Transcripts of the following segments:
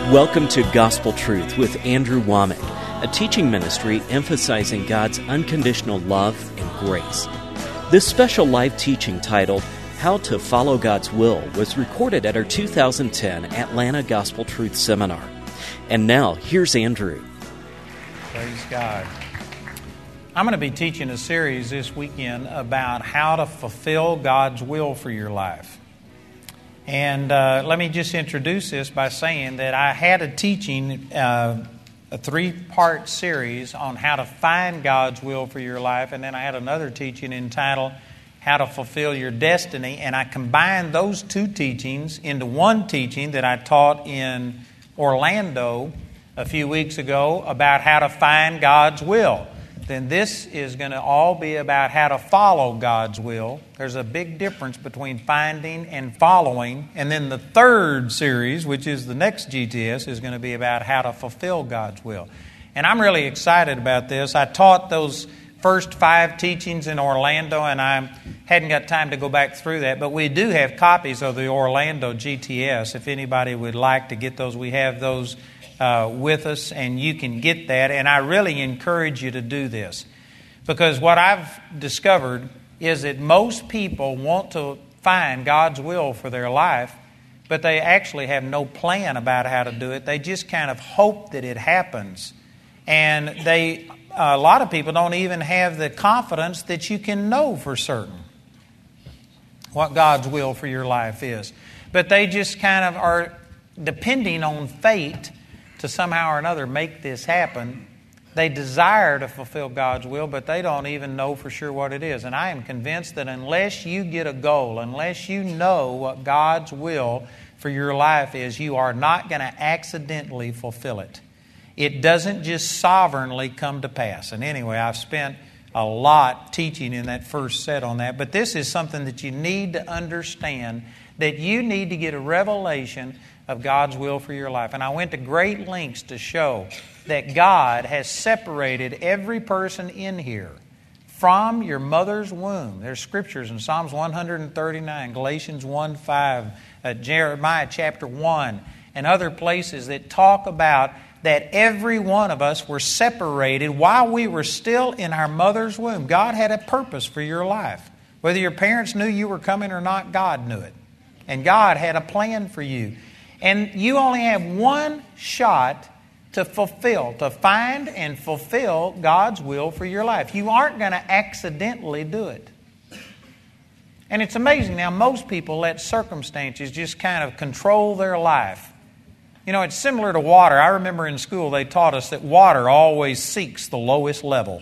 Welcome to Gospel Truth with Andrew Womack, a teaching ministry emphasizing God's unconditional love and grace. This special live teaching titled, How to Follow God's Will, was recorded at our 2010 Atlanta Gospel Truth Seminar. And now, here's Andrew. Praise God. I'm going to be teaching a series this weekend about how to fulfill God's will for your life. And let me just introduce this by saying that I had a teaching, a three-part series on how to find God's will for your life, and then I had another teaching entitled How to Fulfill Your Destiny, and I combined those two teachings into one teaching that I taught in Orlando a few weeks ago about how to find God's will. Then this is going to all be about how to follow God's will. There's a big difference between finding and following. And then the third series, which is the next GTS, is going to be about how to fulfill God's will. And I'm really excited about this. I taught those first 5 teachings in Orlando, and I hadn't got time to go back through that. But we do have copies of the Orlando GTS. If anybody would like to get those, we have those with us, and you can get that. And I really encourage you to do this, because what I've discovered is that most people want to find God's will for their life, but they actually have no plan about how to do it. They just kind of hope that it happens. And a lot of people don't even have the confidence that you can know for certain what God's will for your life is. But they just kind of are depending on fate to somehow or another make this happen. They desire to fulfill God's will, but they don't even know for sure what it is. And I am convinced that unless you get a goal, unless you know what God's will for your life is, you are not going to accidentally fulfill it. It doesn't just sovereignly come to pass. And anyway, I've spent a lot teaching in that first set on that, but this is something that you need to understand, that you need to get a revelation of God's will for your life. And I went to great lengths to show that God has separated every person in here from your mother's womb. There's scriptures in Psalms 139, Galatians 1:5, Jeremiah chapter 1, and other places that talk about that every one of us were separated while we were still in our mother's womb. God had a purpose for your life. Whether your parents knew you were coming or not, God knew it. And God had a plan for you. And you only have one shot to find and fulfill God's will for your life. You aren't going to accidentally do it. And it's amazing. Now, most people let circumstances just kind of control their life. You know, it's similar to water. I remember in school they taught us that water always seeks the lowest level.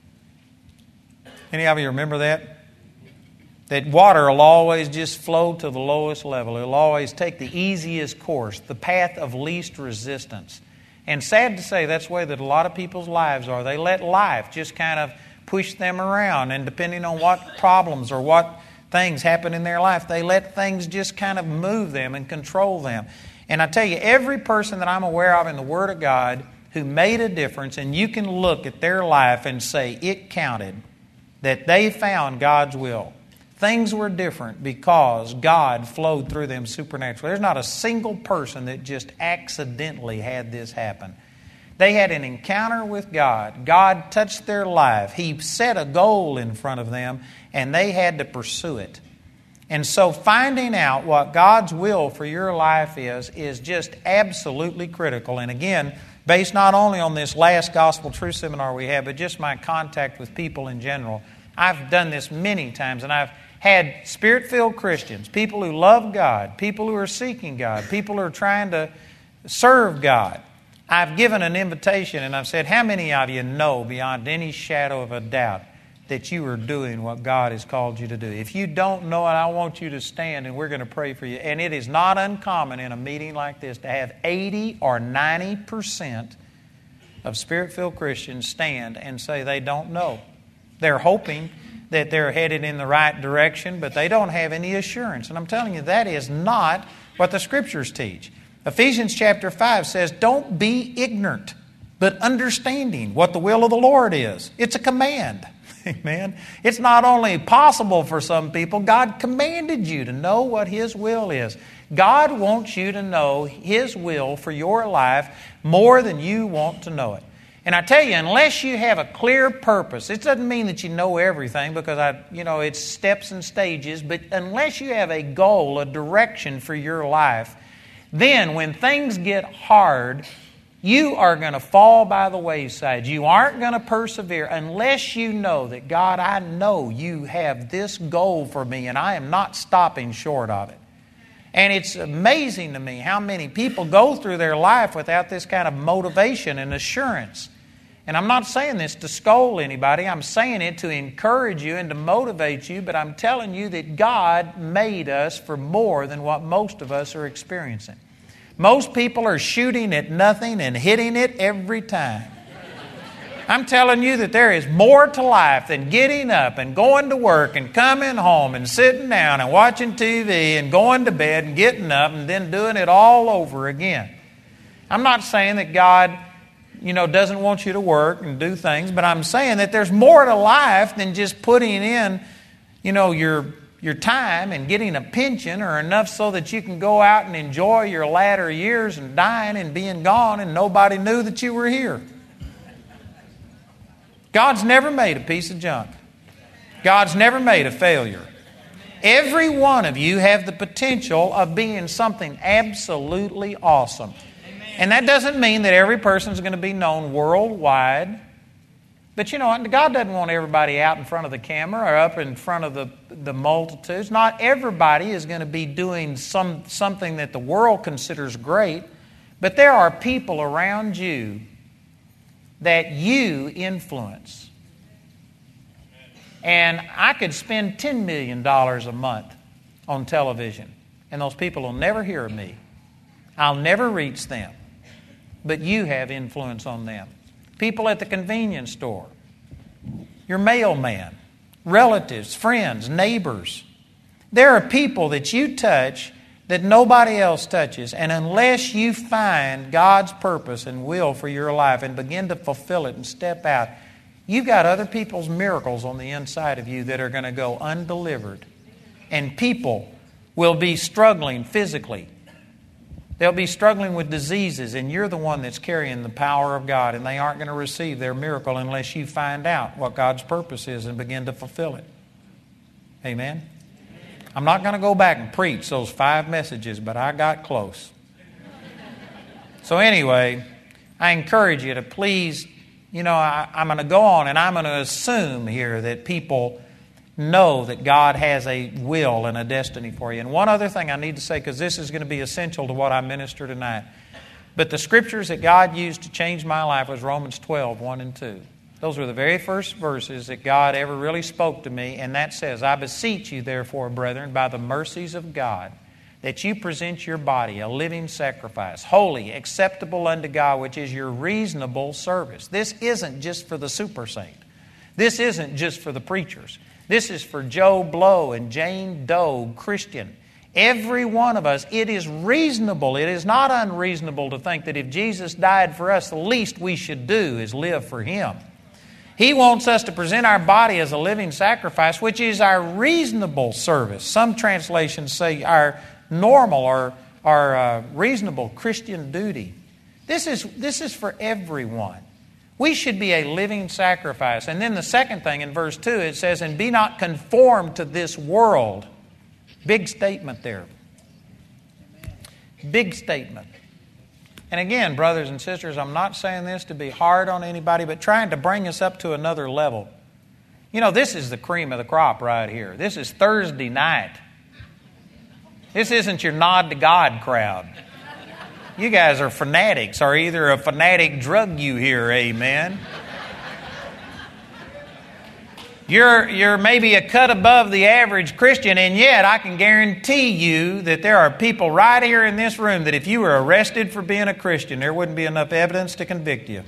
Any of you remember that? That water will always just flow to the lowest level. It'll always take the easiest course, the path of least resistance. And sad to say, that's the way that a lot of people's lives are. They let life just kind of push them around, and depending on what problems or what things happen in their life, they let things just kind of move them and control them. And I tell you, every person that I'm aware of in the Word of God who made a difference, and you can look at their life and say it counted, that they found God's will. Things were different because God flowed through them supernaturally. There's not a single person that just accidentally had this happen. They had an encounter with God. God touched their life. He set a goal in front of them, and they had to pursue it. And so finding out what God's will for your life is just absolutely critical. And again, based not only on this last Gospel Truth Seminar we had, but just my contact with people in general, I've done this many times, and I've had Spirit-filled Christians, people who love God, people who are seeking God, people who are trying to serve God. I've given an invitation, and I've said, how many of you know beyond any shadow of a doubt that you are doing what God has called you to do? If you don't know it, I want you to stand, and we're going to pray for you. And it is not uncommon in a meeting like this to have 80 or 90% of Spirit-filled Christians stand and say they don't know. They're hoping that they're headed in the right direction, but they don't have any assurance. And I'm telling you, that is not what the Scriptures teach. Ephesians chapter 5 says, don't be ignorant, but understanding what the will of the Lord is. It's a command. Amen. It's not only possible for some people, God commanded you to know what His will is. God wants you to know His will for your life more than you want to know it. And I tell you, unless you have a clear purpose, it doesn't mean that you know everything because it's steps and stages, but unless you have a goal, a direction for your life, then when things get hard, you are going to fall by the wayside. You aren't going to persevere unless you know that, God, I know you have this goal for me and I am not stopping short of it. And it's amazing to me how many people go through their life without this kind of motivation and assurance. And I'm not saying this to scold anybody. I'm saying it to encourage you and to motivate you. But I'm telling you that God made us for more than what most of us are experiencing. Most people are shooting at nothing and hitting it every time. I'm telling you that there is more to life than getting up and going to work and coming home and sitting down and watching TV and going to bed and getting up and then doing it all over again. I'm not saying that God, doesn't want you to work and do things, but I'm saying that there's more to life than just putting in, your time and getting a pension or enough so that you can go out and enjoy your latter years and dying and being gone and nobody knew that you were here. God's never made a piece of junk. God's never made a failure. Every one of you have the potential of being something absolutely awesome. And that doesn't mean that every person is going to be known worldwide. But you know what? God doesn't want everybody out in front of the camera or up in front of the multitudes. Not everybody is going to be doing something that the world considers great. But there are people around you that you influence. And I could spend $10 million a month on television, and those people will never hear of me. I'll never reach them. But you have influence on them. People at the convenience store, your mailman, relatives, friends, neighbors. There are people that you touch that nobody else touches. And unless you find God's purpose and will for your life and begin to fulfill it and step out, you've got other people's miracles on the inside of you that are going to go undelivered. And people will be struggling physically. They'll be struggling with diseases, and you're the one that's carrying the power of God, and they aren't going to receive their miracle unless you find out what God's purpose is and begin to fulfill it. Amen? I'm not going to go back and preach those 5 messages, but I got close. So anyway, I encourage you to please, I'm going to go on and I'm going to assume here that people know that God has a will and a destiny for you. And one other thing I need to say, because this is going to be essential to what I minister tonight. But the scriptures that God used to change my life was Romans 12, 1 and 2. Those were the very first verses that God ever really spoke to me. And that says, I beseech you, therefore, brethren, by the mercies of God, that you present your body a living sacrifice, holy, acceptable unto God, which is your reasonable service. This isn't just for the super saint. This isn't just for the preachers. This is for Joe Blow and Jane Doe, Christian. Every one of us, it is reasonable. It is not unreasonable to think that if Jesus died for us, the least we should do is live for Him. He wants us to present our body as a living sacrifice, which is our reasonable service. Some translations say our normal or our reasonable Christian duty. This is for everyone. We should be a living sacrifice. And then the second thing in verse 2, it says, and be not conformed to this world. Big statement there. Big statement. And again, brothers and sisters, I'm not saying this to be hard on anybody, but trying to bring us up to another level. This is the cream of the crop right here. This is Thursday night. This isn't your nod to God crowd. You guys are fanatics, or either a fanatic drug you here, amen. You're maybe a cut above the average Christian, and yet I can guarantee you that there are people right here in this room that if you were arrested for being a Christian, there wouldn't be enough evidence to convict you.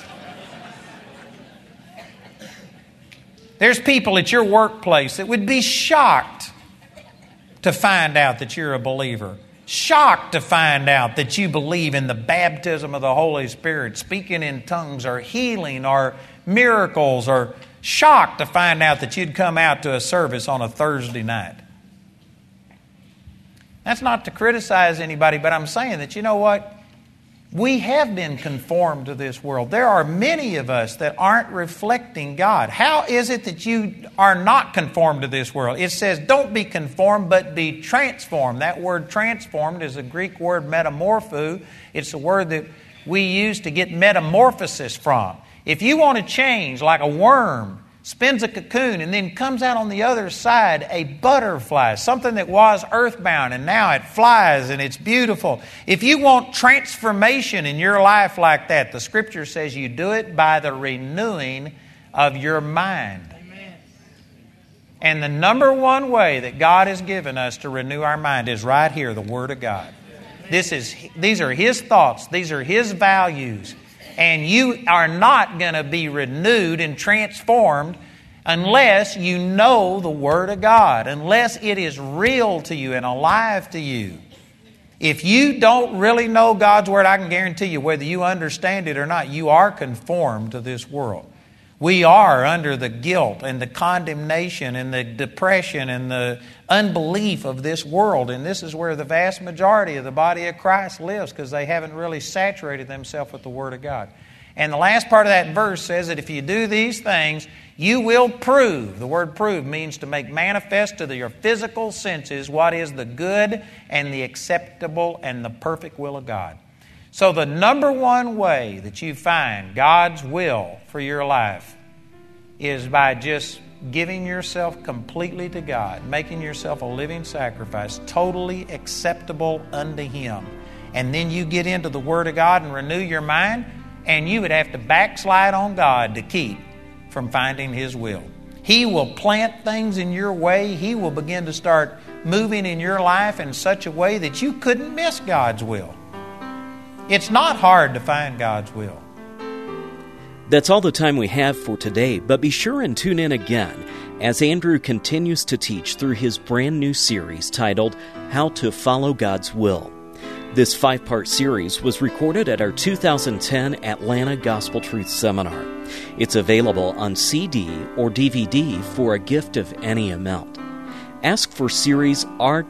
There's people at your workplace that would be shocked to find out that you're a believer. shocked to find out that you believe in the baptism of the Holy Spirit, speaking in tongues, or healing, or miracles, or shocked to find out that you'd come out to a service on a Thursday night. That's not to criticize anybody, but I'm saying that, you know what? We have been conformed to this world. There are many of us that aren't reflecting God. How is it that you are not conformed to this world? It says, don't be conformed, but be transformed. That word transformed is a Greek word metamorpho. It's a word that we use to get metamorphosis from. If you want to change like a worm, spins a cocoon, and then comes out on the other side a butterfly, something that was earthbound, and now it flies and it's beautiful. If you want transformation in your life like that, the Scripture says you do it by the renewing of your mind. Amen. And the number one way that God has given us to renew our mind is right here, the Word of God. These are His thoughts. These are His values. And you are not going to be renewed and transformed unless you know the Word of God, unless it is real to you and alive to you. If you don't really know God's Word, I can guarantee you, whether you understand it or not, you are conformed to this world. We are under the guilt and the condemnation and the depression and the unbelief of this world. And this is where the vast majority of the body of Christ lives, because they haven't really saturated themselves with the Word of God. And the last part of that verse says that if you do these things, you will prove. The word prove means to make manifest to your physical senses what is the good and the acceptable and the perfect will of God. So the number one way that you find God's will for your life is by just giving yourself completely to God, making yourself a living sacrifice, totally acceptable unto Him. And then you get into the Word of God and renew your mind, and you would have to backslide on God to keep from finding His will. He will plant things in your way. He will begin to start moving in your life in such a way that you couldn't miss God's will. It's not hard to find God's will. That's all the time we have for today, but be sure and tune in again as Andrew continues to teach through his brand new series titled How to Follow God's Will. This 5-part series was recorded at our 2010 Atlanta Gospel Truth Seminar. It's available on CD or DVD for a gift of any amount. Ask for Series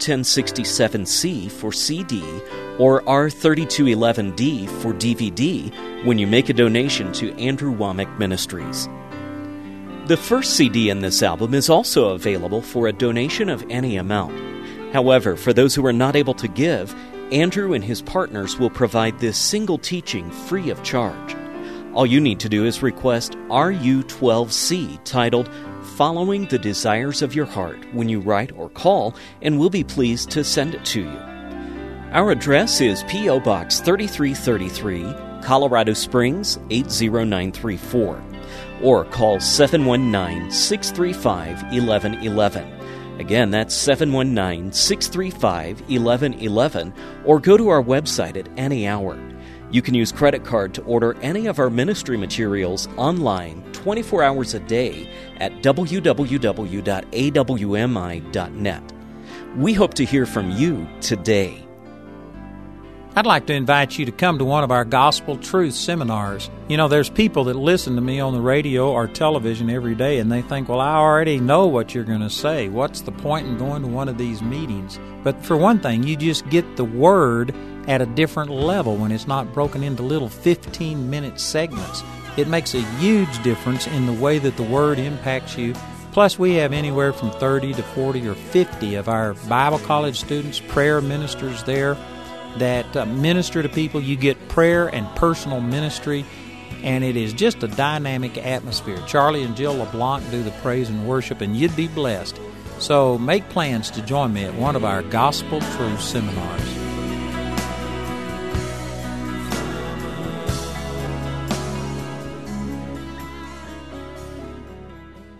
R1067C for CD or R3211D for DVD when you make a donation to Andrew Wommack Ministries. The first CD in this album is also available for a donation of any amount. However, for those who are not able to give, Andrew and his partners will provide this single teaching free of charge. All you need to do is request RU12C titled Following the Desires of Your Heart when you write or call, and we'll be pleased to send it to you. Our address is P.O. Box 3333, Colorado Springs 80934, or call 719-635-1111. Again, that's 719-635-1111, or go to our website at any hour. You can use credit card to order any of our ministry materials online 24 hours a day at www.awmi.net. We hope to hear from you today. I'd like to invite you to come to one of our Gospel Truth seminars. You know, there's people that listen to me on the radio or television every day, and they think, well, I already know what you're going to say. What's the point in going to one of these meetings? But for one thing, you just get the Word at a different level when it's not broken into little 15-minute segments. It makes a huge difference in the way that the Word impacts you. Plus, we have anywhere from 30 to 40 or 50 of our Bible college students, prayer ministers there, that minister to people. You get prayer and personal ministry, and it is just a dynamic atmosphere. Charlie and Jill LeBlanc do the praise and worship, and you'd be blessed. So make plans to join me at one of our Gospel Truth seminars.